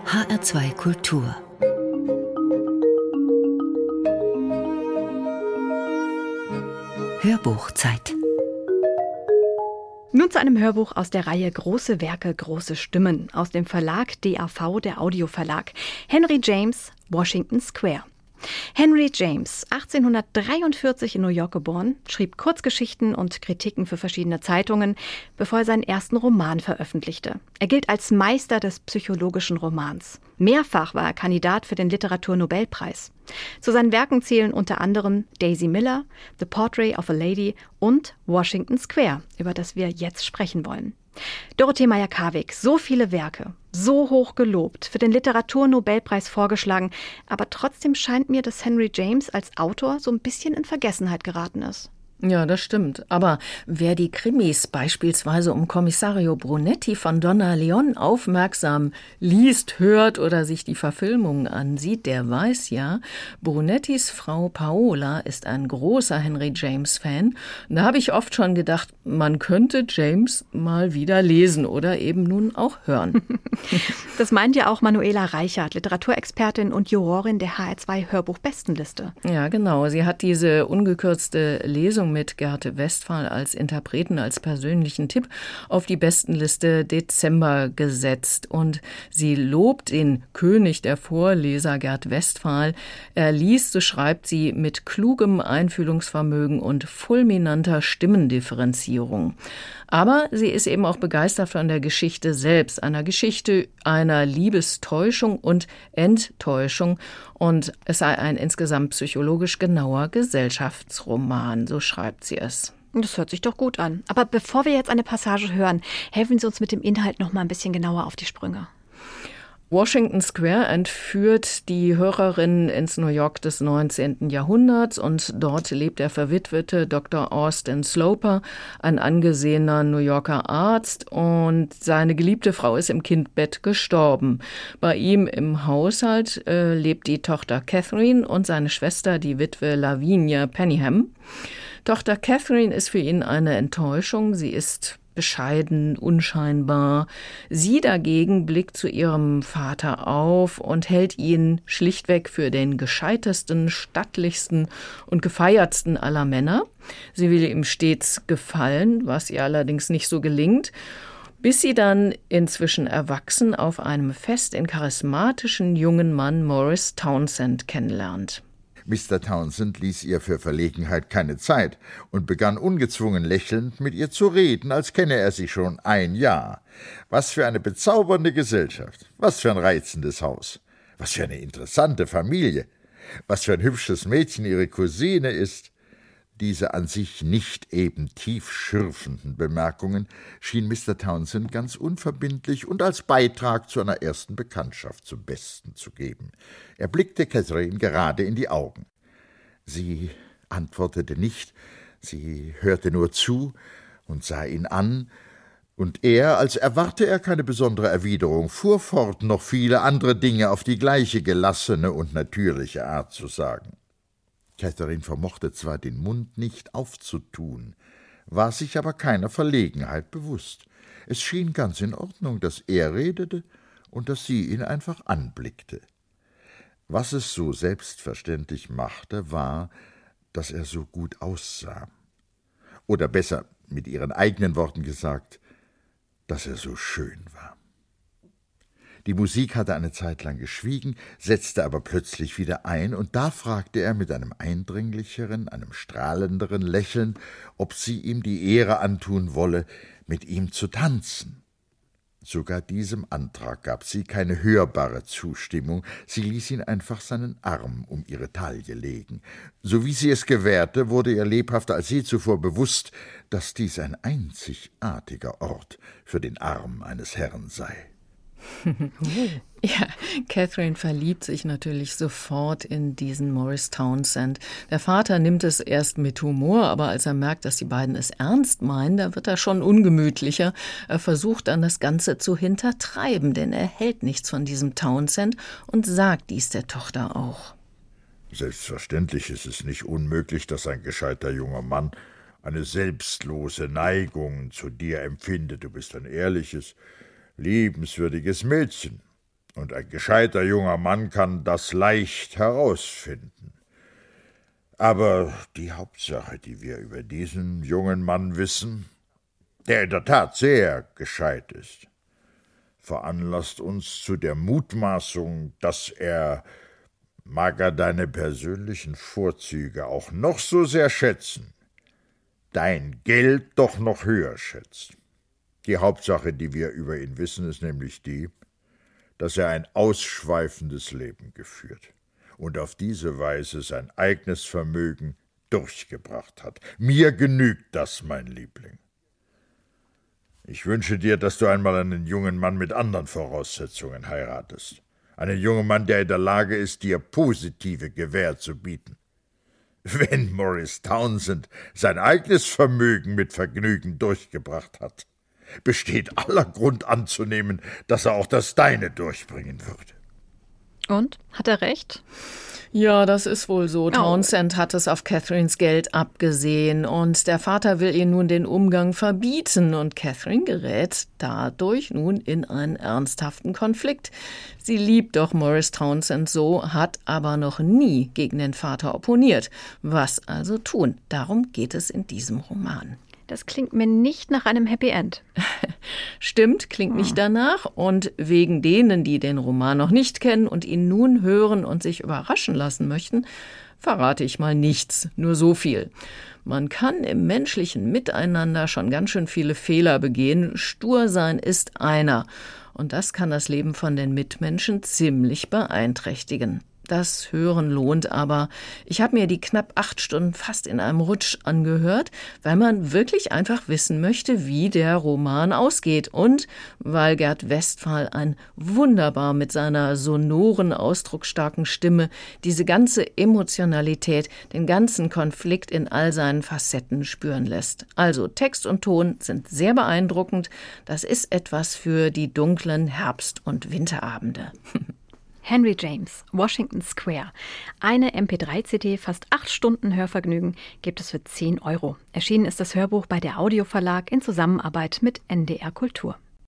HR2 Kultur. Hörbuchzeit. Nun zu einem Hörbuch aus der Reihe Große Werke, große Stimmen aus dem Verlag DAV, der Audioverlag. Henry James, Washington Square. Henry James, 1843 in New York geboren, schrieb Kurzgeschichten und Kritiken für verschiedene Zeitungen, bevor er seinen ersten Roman veröffentlichte. Er gilt als Meister des psychologischen Romans. Mehrfach war er Kandidat für den Literaturnobelpreis. Zu seinen Werken zählen unter anderem Daisy Miller, The Portrait of a Lady und Washington Square, über das wir jetzt sprechen wollen. Dorothee Meyer-Karwig, so viele Werke, so hoch gelobt, für den Literaturnobelpreis vorgeschlagen, aber trotzdem scheint mir, dass Henry James als Autor so ein bisschen in Vergessenheit geraten ist. Ja, das stimmt. Aber wer die Krimis beispielsweise um Kommissario Brunetti von Donna Leon aufmerksam liest, hört oder sich die Verfilmungen ansieht, der weiß ja, Brunettis Frau Paola ist ein großer Henry James-Fan. Da habe ich oft schon gedacht, man könnte James mal wieder lesen oder eben nun auch hören. Das meint ja auch Manuela Reichert, Literaturexpertin und Jurorin der HR2 Hörbuch-Bestenliste. Ja, genau. Sie hat diese ungekürzte Lesung mit Gerte Westphal als Interpreten, als persönlichen Tipp auf die Bestenliste Dezember gesetzt. Und sie lobt den König der Vorleser, Gert Westphal. Er liest, so schreibt sie, mit klugem Einfühlungsvermögen und fulminanter Stimmendifferenzierung. Aber sie ist eben auch begeistert von der Geschichte selbst, einer Geschichte einer Liebestäuschung und Enttäuschung. Und es sei ein insgesamt psychologisch genauer Gesellschaftsroman, so schreibt sie es. Das hört sich doch gut an. Aber bevor wir jetzt eine Passage hören, helfen Sie uns mit dem Inhalt noch mal ein bisschen genauer auf die Sprünge. Washington Square entführt die Hörerin ins New York des 19. Jahrhunderts und dort lebt der verwitwete Dr. Austin Sloper, ein angesehener New Yorker Arzt, und seine geliebte Frau ist im Kindbett gestorben. Bei ihm im Haushalt lebt die Tochter Catherine und seine Schwester, die Witwe Lavinia Penningham. Tochter Catherine ist für ihn eine Enttäuschung, sie ist bescheiden, unscheinbar. Sie dagegen blickt zu ihrem Vater auf und hält ihn schlichtweg für den gescheitesten, stattlichsten und gefeiertsten aller Männer. Sie will ihm stets gefallen, was ihr allerdings nicht so gelingt, bis sie dann inzwischen erwachsen auf einem Fest den charismatischen jungen Mann Morris Townsend kennenlernt. Mr. Townsend ließ ihr für Verlegenheit keine Zeit und begann ungezwungen lächelnd mit ihr zu reden, als kenne er sie schon ein Jahr. Was für eine bezaubernde Gesellschaft, was für ein reizendes Haus, was für eine interessante Familie, was für ein hübsches Mädchen ihre Cousine ist. Diese an sich nicht eben tief schürfenden Bemerkungen schien Mr. Townsend ganz unverbindlich und als Beitrag zu einer ersten Bekanntschaft zum Besten zu geben. Er blickte Catherine gerade in die Augen. Sie antwortete nicht, sie hörte nur zu und sah ihn an, und er, als erwarte er keine besondere Erwiderung, fuhr fort, noch viele andere Dinge auf die gleiche gelassene und natürliche Art zu sagen. Catherine vermochte zwar den Mund nicht aufzutun, war sich aber keiner Verlegenheit bewusst. Es schien ganz in Ordnung, dass er redete und dass sie ihn einfach anblickte. Was es so selbstverständlich machte, war, dass er so gut aussah. Oder besser, mit ihren eigenen Worten gesagt, dass er so schön war. Die Musik hatte eine Zeit lang geschwiegen, setzte aber plötzlich wieder ein, und da fragte er mit einem eindringlicheren, einem strahlenderen Lächeln, ob sie ihm die Ehre antun wolle, mit ihm zu tanzen. Sogar diesem Antrag gab sie keine hörbare Zustimmung, sie ließ ihn einfach seinen Arm um ihre Taille legen. So wie sie es gewährte, wurde ihr lebhafter als je zuvor bewusst, dass dies ein einzigartiger Ort für den Arm eines Herrn sei. Ja, Catherine verliebt sich natürlich sofort in diesen Morris Townsend. Der Vater nimmt es erst mit Humor, aber als er merkt, dass die beiden es ernst meinen, da wird er schon ungemütlicher. Er versucht dann, das Ganze zu hintertreiben, denn er hält nichts von diesem Townsend und sagt dies der Tochter auch. Selbstverständlich ist es nicht unmöglich, dass ein gescheiter junger Mann eine selbstlose Neigung zu dir empfindet. Du bist ein ehrliches, liebenswürdiges Mädchen. Und ein gescheiter junger Mann kann das leicht herausfinden. Aber die Hauptsache, die wir über diesen jungen Mann wissen, der in der Tat sehr gescheit ist, veranlasst uns zu der Mutmaßung, dass er, mag er deine persönlichen Vorzüge auch noch so sehr schätzen, dein Geld doch noch höher schätzt. Die Hauptsache, die wir über ihn wissen, ist nämlich die, dass er ein ausschweifendes Leben geführt und auf diese Weise sein eigenes Vermögen durchgebracht hat. Mir genügt das, mein Liebling. Ich wünsche dir, dass du einmal einen jungen Mann mit anderen Voraussetzungen heiratest. Einen jungen Mann, der in der Lage ist, dir positive Gewähr zu bieten. Wenn Morris Townsend sein eigenes Vermögen mit Vergnügen durchgebracht hat, besteht aller Grund anzunehmen, dass er auch das deine durchbringen würde. Und? Hat er recht? Ja, das ist wohl so. Townsend hat es auf Catherines Geld abgesehen und der Vater will ihr nun den Umgang verbieten und Catherine gerät dadurch nun in einen ernsthaften Konflikt. Sie liebt doch Morris Townsend so, hat aber noch nie gegen den Vater opponiert. Was also tun? Darum geht es in diesem Roman. Das klingt mir nicht nach einem Happy End. Stimmt, klingt nicht danach. Und wegen denen, die den Roman noch nicht kennen und ihn nun hören und sich überraschen lassen möchten, verrate ich mal nichts, nur so viel. Man kann im menschlichen Miteinander schon ganz schön viele Fehler begehen. Stur sein ist einer. Und das kann das Leben von den Mitmenschen ziemlich beeinträchtigen. Das Hören lohnt aber. Ich habe mir die knapp 8 Stunden fast in einem Rutsch angehört, weil man wirklich einfach wissen möchte, wie der Roman ausgeht und weil Gert Westphal wunderbar mit seiner sonoren, ausdrucksstarken Stimme diese ganze Emotionalität, den ganzen Konflikt in all seinen Facetten spüren lässt. Also Text und Ton sind sehr beeindruckend. Das ist etwas für die dunklen Herbst- und Winterabende. Henry James, Washington Square. Eine MP3-CD, fast 8 Stunden Hörvergnügen, gibt es für 10 €. Erschienen ist das Hörbuch bei der Audio Verlag in Zusammenarbeit mit NDR Kultur.